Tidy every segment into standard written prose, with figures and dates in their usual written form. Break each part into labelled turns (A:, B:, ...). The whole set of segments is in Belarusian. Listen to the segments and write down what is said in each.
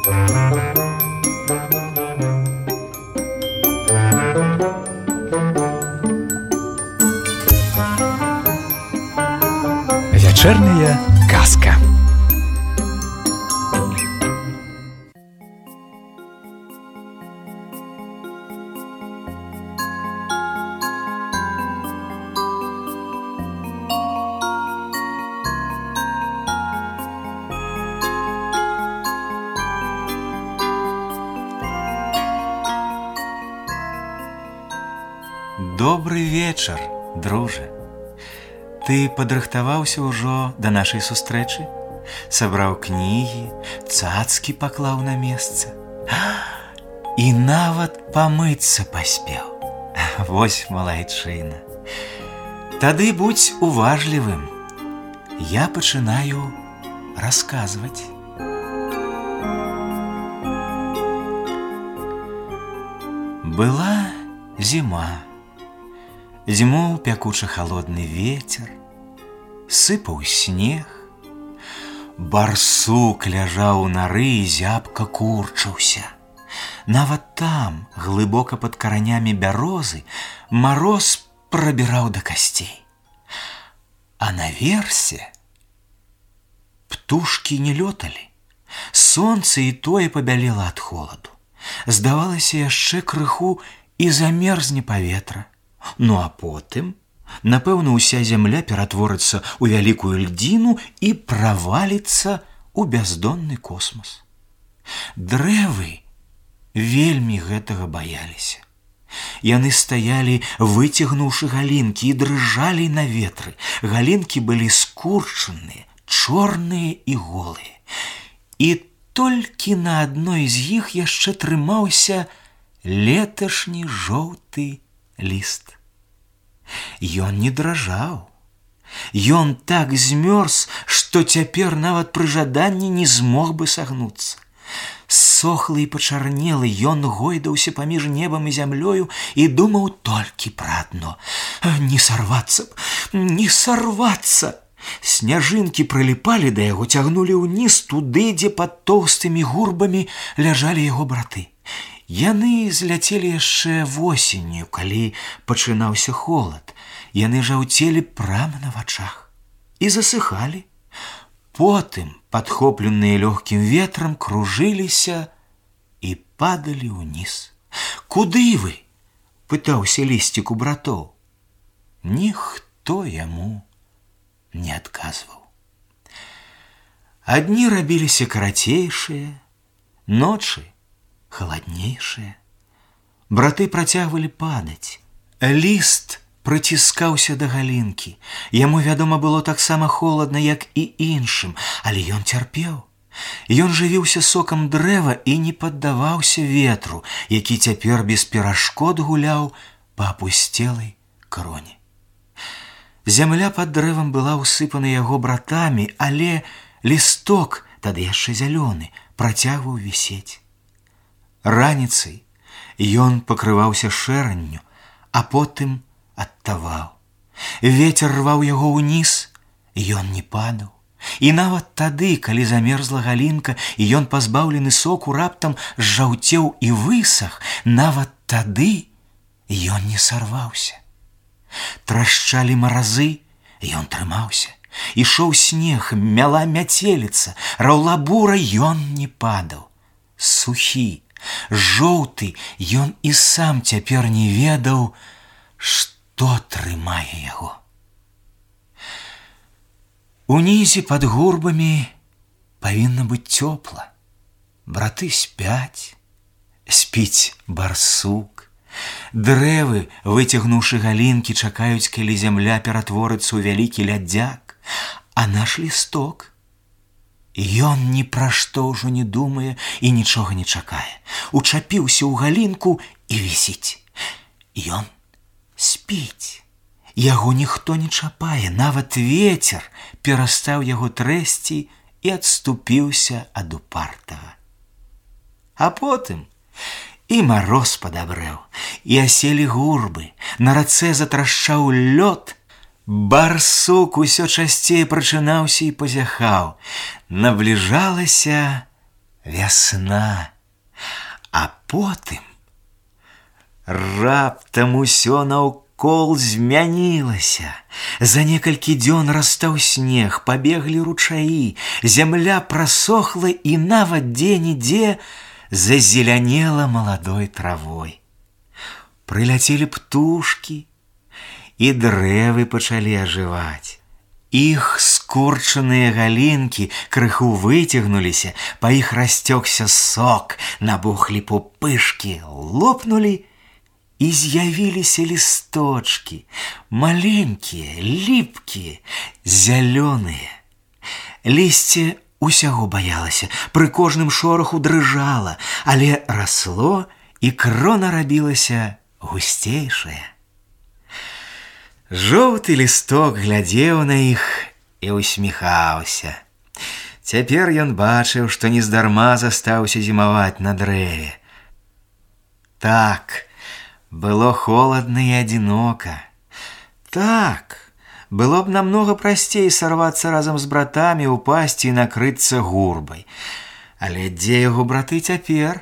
A: Вечерняя казка.
B: Добры вечар, дружа. Ты падрыхтаваўся ўжо да нашай сустрэчы? Сабраў кнігі, цацкі паклаў на месца. І нават памыцца паспеў. Вось малайчына. Тады будзь уважлівым. Я пачынаю расказваць. Была зіма. Зімоў пякучы халодны вецер, сыпаў снег. Барсук ляжаў у нары і зябка курчыўся. Нават там, глыбока пад каранямі бярозы, мароз прабіраў да касцей. А наверсе птушкі не лёталі. Сонца і тое пабялела ад холаду. Здавалася, яшчэ крыху і замерзне паветра. Ну а потым, напэўна, уся зямля ператворыцца ў вялікую льдзіну і праваліцца ў бяздонны космас. Дрэвы вельмі гэтага баяліся. Яны стаялі, выцягнуўшы галінкі, і дрыжалі на ветры. Галінкі былі скурчаныя, чорныя і голыя. І толькі на адной з іх яшчэ трымаўся леташні жоўты ліст. Ён не дрожаў. Ён так змёрз, што цяпер нават пры жаданні не змог бы сагнуцца. Сохлы і пачарнелы, ён гойдаўся паміж небам і зямлёю і думаў толькі пра адно: не сарвацца б, не сарвацца. Сняжынкі прыліпалі да яго, цягнулі ўніз туды, дзе пад тоўстымі гурбамі ляжалі яго браты. Яны зляцелі яшчэ восенню, калі пачынаўся холад. Яны жаўцелі прама на вачах і засыхалі. Потым, падхопленыя лёгкім ветрам, кружыліся і падалі ўніз. «Куды вы?» – пытаўся лісцік у братоў. Ніхто яму не адказваў. Адні рабіліся карацейшыя, ночы халаднейшыя. Браты працягвалі падаць. Ліст прыціскаўся да галінкі. Яму, вядома, было таксама холадна, як і іншым, але ён цярпеў. Ён жывіўся сокам дрэва і не паддаваўся ветру, які цяпер без перашкод гуляў па апусцелай кароне. Зямля пад дрэвам была ўсыпана яго братамі, але лісток, тады яшчэ зялёны, працягваў вісець. Раніцай ён пакрываўся шэранню, а потым адтаваў. Вецер рваў яго ўніз, ён не падаў. І нават тады, калі замерзла галінка, і ён, пазбаўлены соку, раптам зжаўцеў і высах, нават тады ён не сарваўся. Трашчалі маразы, ён трымаўся. Ішоў снег, мяла мяцеліца, раўла бура, ён не падаў. Сухі, жоўты, ён і сам цяпер не ведаў, што трымае яго. Унізе пад гурбамі павінна быць цёпла. Браты спяць, спіць барсук. Дрэвы, выцягнуўшы галінкі, чакаюць, калі зямля ператворыцца ў вялікі лядзяк. А наш лісток? Ён ні пра што ўжо не думае і нічога не чакае. Учапіўся ў галінку і вісіць. Ён спіць. Яго ніхто не чапае, нават вецер перастаў яго трэсці і адступіўся ад упартага. А потым і мароз падабрэў, і аселі гурбы, на рацэ затрашчаў лёд. Барсук усё часцей прачынаўся і пазяхаў. Набліжалася вясна, а потым раптам усё наўкол змянілася. За некалькі дзён растаў снег, пабеглі ручаі, зямля прасохла і нават дзе-нідзе зазелянела маладой травой. Прыляцелі птушкі, і дрэвы пачалі ажываць. Іх скурчаныя галінкі крыху выцягнуліся, па іх расцёкся сок, набухлі пупышкі, лопнулі, і з'явіліся лісточкі, маленькія, ліпкія, зялёныя. Лісце усяго баялася, пры кожным шораху дрыжала, але расло, і крона рабілася гусцейшая. Жоўты лісток глядзеў на іх і усміхаўся. Цяпер ён бачыў, што нездарма застаўся зімаваць на дрэве. Так, было холадна і адзінока. Так, было б намнога прасцей сарвацца разам з братамі, упасці і накрыцца гурбай. Але дзе яго браты цяпер?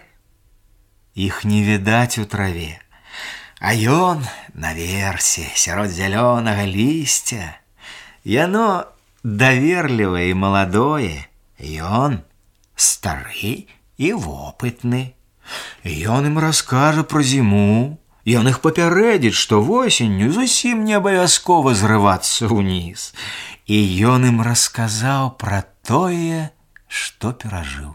B: Іх не відаць у траве. А ён наверсе, сярод зялёнага лісця. Яно даверлівае і маладое. Ён стары і вопытны. Ён ім раскажа пра зіму. Ён іх папярэдзіць, што восенню зусім не абавязкова зрывацца ўніз. І ён ім расказаў пра тое, што перажыў.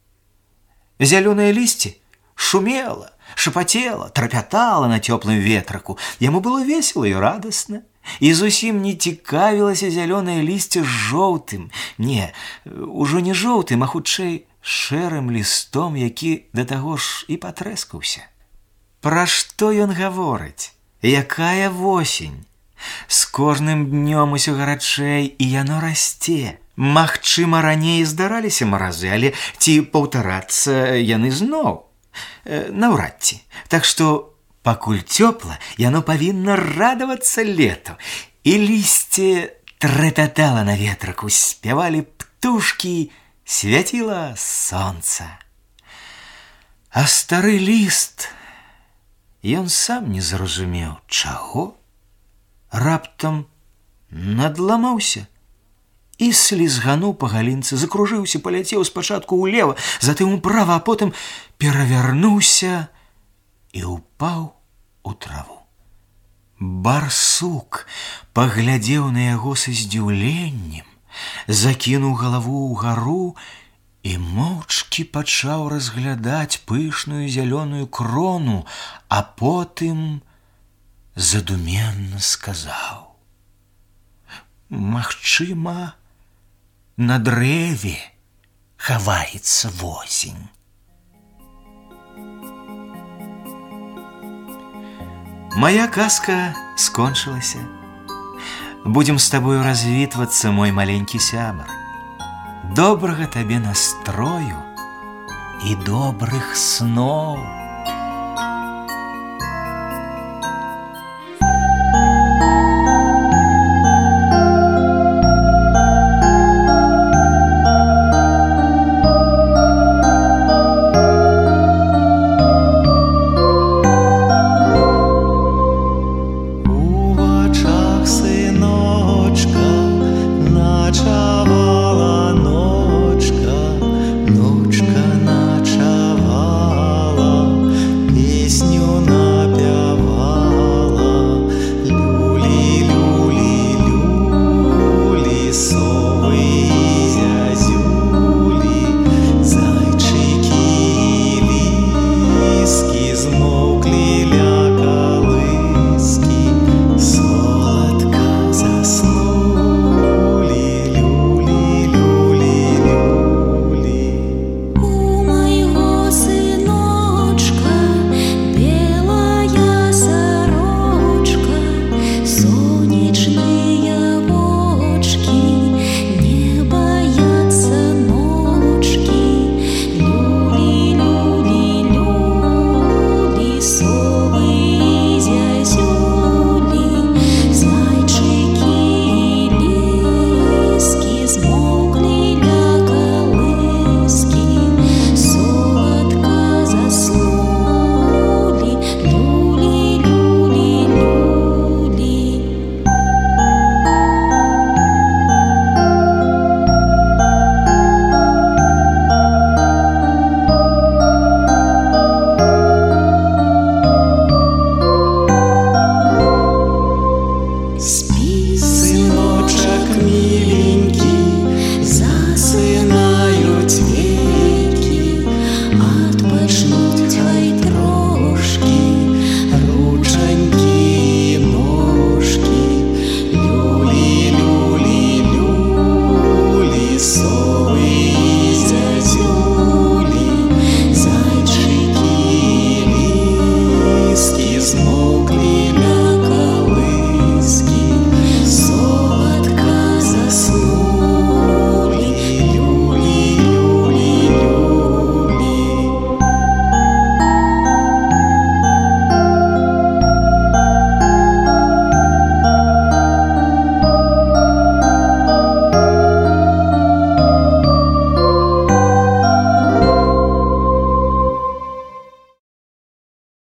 B: Зялёнае лісце шумела, шапацела, трапятала на цёплым ветраку. Яму было весела і радасна. І зусім не цікавілася зялёнае лісце з жоўтым. Не, ужо не жоўтым, а хутчэй шэрым лістом, які да таго ж і патрэскаўся. Пра што ён гаворыць? Якая восень? З кожным днём усё гарачэй, і яно расце. Магчыма, раней здараліся маразы, але ці паўтарацца яны зноў? Наўрад ці. Так што, пакуль цёпла, яно павінна радавацца лету. І лісце трапятала на ветраку, спявалі птушкі, свяціла сонца. А стары ліст... Ён сам не зразумеў, чаго. Раптам надламаўся і слізгануў па галінцы, закружыўся, паляцеў спачатку ўлева, затым управа, а потым перавярнуўся і ўпаў у траву. Барсук паглядзеў на яго са здзіўленнем, закінуў галаву ўгару і моўчкі пачаў разглядаць пышную зялёную крону, а потым задуменна сказаў: «Магчыма, на дрэве хаваецца восень». Моя казка скончылася. Будзем з табою развітвацца, мой маленькі сябар. Добрага табе настрою і добрых сноў.